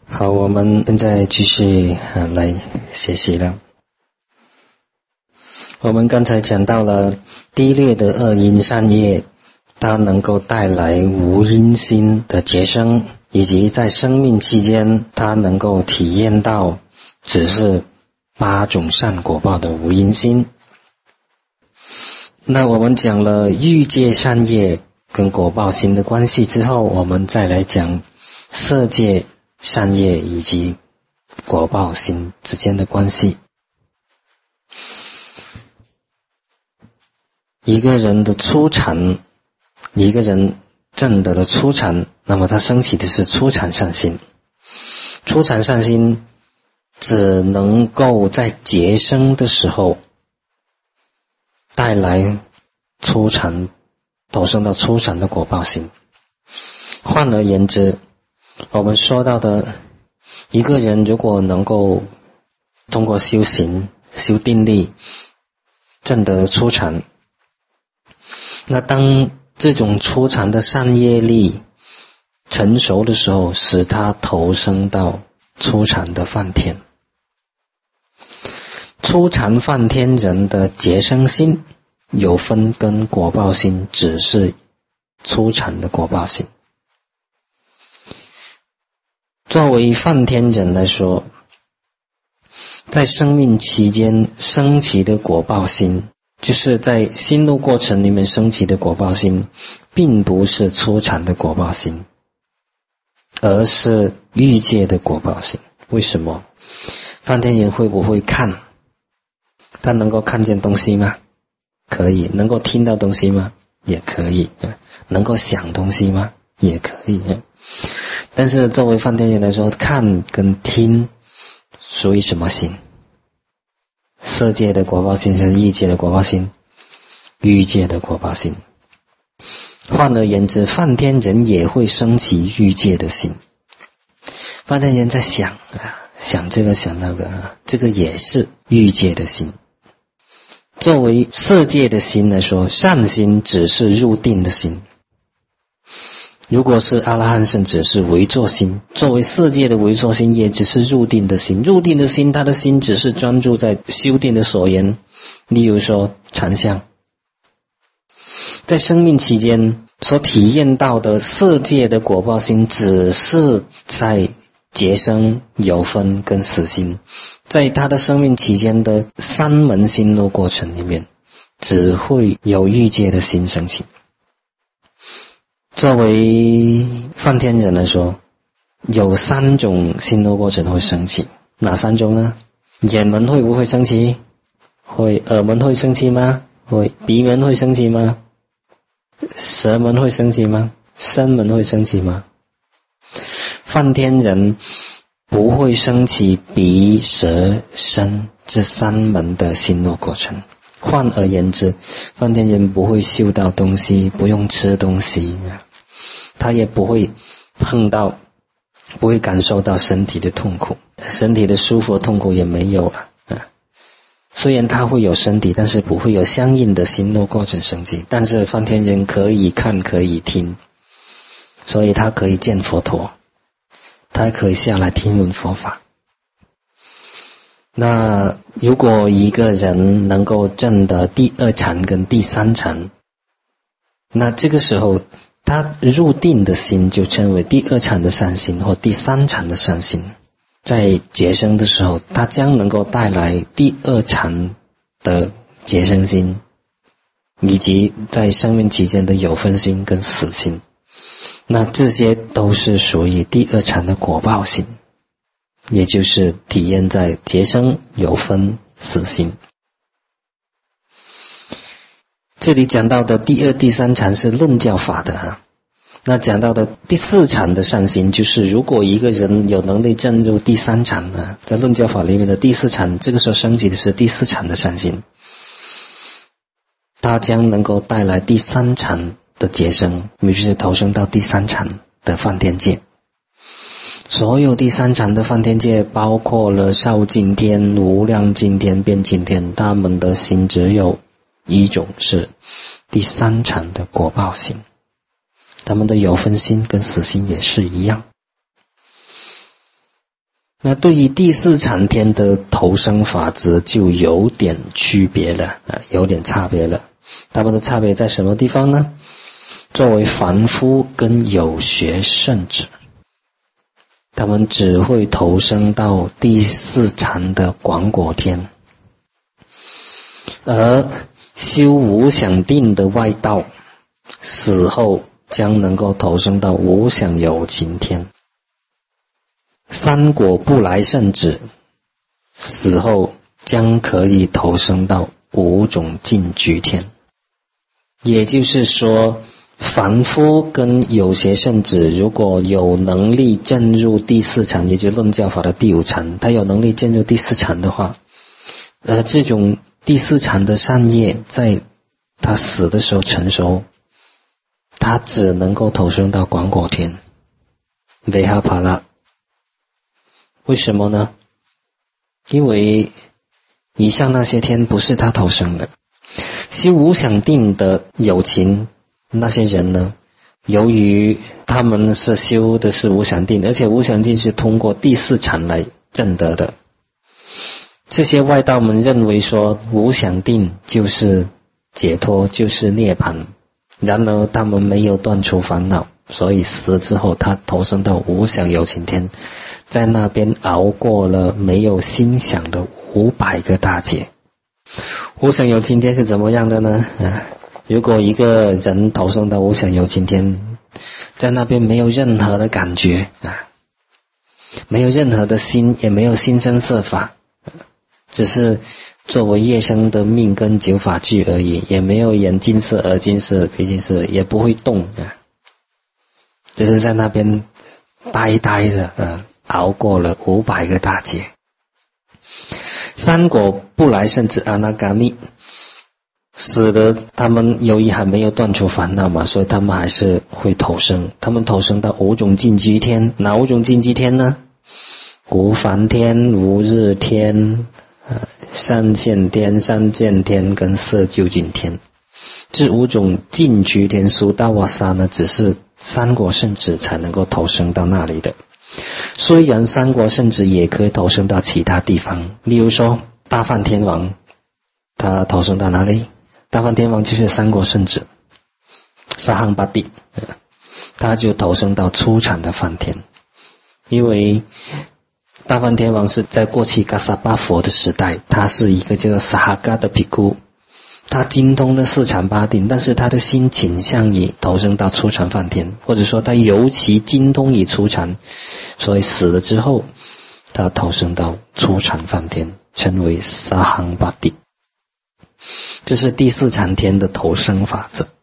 好，我们现在继续来学习了。我们刚才讲到了低劣的恶因善业，它能够带来无因心的结生，以及在生命期间它能够体验到只是8种善果报的无因心。那我们讲了欲界善业跟果报心的关系之后，我们再来讲色界善业以及果报心之间的关系。一个人的初禅，一个人证得了初禅，那么他升起的是初禅善心。初禅善心只能够在结生的时候带来初禅，投生到初禅的果报心。换而言之，我们说到的一个人如果能够通过修行修定力证得初禅，那当这种初禅的善业力成熟的时候，使他投生到初禅的梵天。初禅梵天人的结生心有分跟果报心，只是初禅的果报心。作为梵天人来说，在生命期间升起的果报心，就是在心路过程里面升起的果报心，并不是初禅的果报心，而是欲界的果报心。为什么？梵天人会不会看？他能够看见东西吗？可以。能够听到东西吗？也可以。能够想东西吗？也可以。但是作为梵天人来说，看跟听属于什么心？色界的果报心是欲界的果报心，欲界的果报心。换而言之，梵天人也会升起欲界的心。梵天人在想这个想那个，这个也是欲界的心。作为色界的心来说，善心只是入定的心。如果是阿罗汉圣者是唯作心，作为色界的唯作心也只是入定的心。入定的心，他的心只是专注在修定的所缘，例如说禅相。在生命期间所体验到的色界的果报心，只是在结生有分跟死心，在他的生命期间的三门心路过程里面，只会有欲界的心升起。作为梵天人来说，有3种心路过程会升起。哪3种呢？眼门会不会升起？会。耳门会升起吗？会。鼻门会升起吗？舌门会升起吗？身门会升起吗？梵天人不会升起鼻舌身这3门的心路过程。换而言之，梵天人不会嗅到东西，不用吃东西，他也不会碰到，不会感受到身体的痛苦，身体的舒服痛苦也没有啊。虽然他会有身体，但是不会有相应的心路过程升起。但是梵天人可以看，可以听，所以他可以见佛陀，他可以下来听闻佛法。那如果一个人能够证得第2禅跟第3禅，那这个时候他入定的心就称为第2禅的善心或第3禅的善心。在结生的时候，他将能够带来第2禅的结生心，以及在生命期间的有分心跟死心。那这些都是属于第2禅的果报心，也就是体验在结生有分死心。这里讲到的第2、第3禅是论教法的那讲到的第4禅的善心，就是如果一个人有能力证入第3禅在论教法里面的第4禅，这个时候升起的是第4禅的善心，它将能够带来第3禅的结生，于是投生到第3禅的梵天界。所有第3禅的梵天界，包括了少净天、无量净天、遍净天，他们的心只有一种，是第3禅的果报心。他们的有分心跟死心也是一样。 那对于第四禅天的投生法则就有点区别了有点差别了。他们的差别在什么地方呢？作为凡夫跟有学圣者，他们只会投生到第四禅的广果天，而修无想定的外道死后将能够投生到无想有情天。三果不来圣者死后将可以投生到五种净居天。也就是说，凡夫跟有学圣者如果有能力证入第四禅，也就是论教法的第五禅，他有能力证入第四禅的话，这种第四禅的善业在他死的时候成熟，他只能够投生到广果天维哈帕拉。为什么呢？因为以上那些天不是他投生的。修无想定的有情那些人呢，由于他们是修的是无想定，而且无想定是通过第四禅来证得的，这些外道们认为说无想定就是解脱，就是涅槃，然而他们没有断除烦恼，所以死了之后他投生到无想有情天，在那边熬过了没有心想的500个大劫。无想有情天是怎么样的呢？如果一个人投生到无想有情天，在那边没有任何的感觉没有任何的心，也没有心生色法，只是作为业生的命跟九法具而已，也没有眼睛色、耳睛色、鼻睛色，也不会动只是在那边呆的熬过了500个大劫。三果不来圣者阿那嘎密死了，他们由于还没有断除烦恼嘛，所以他们还是会投生。他们投生到五种净居天。哪五种净居天呢？无烦天、无日天、三现天、三见天跟色究竟天。这五种净居天苏大瓦萨呢，只是三果圣者才能够投生到那里的。虽然三果圣者也可以投生到其他地方，例如说大梵天王，他投生到哪里？大梵天王就是三果圣者沙夯巴蒂，他就投生到初禅的梵天。因为大梵天王是在过去嘎萨巴佛的时代，他是一个叫做萨哈嘎的毗孤，他精通了四禅八定，但是他的心倾向于投生到初禅梵天，或者说他尤其精通于初禅，所以死了之后他投生到初禅梵天，称为萨夯巴蒂。这是第四禅天的投生法则。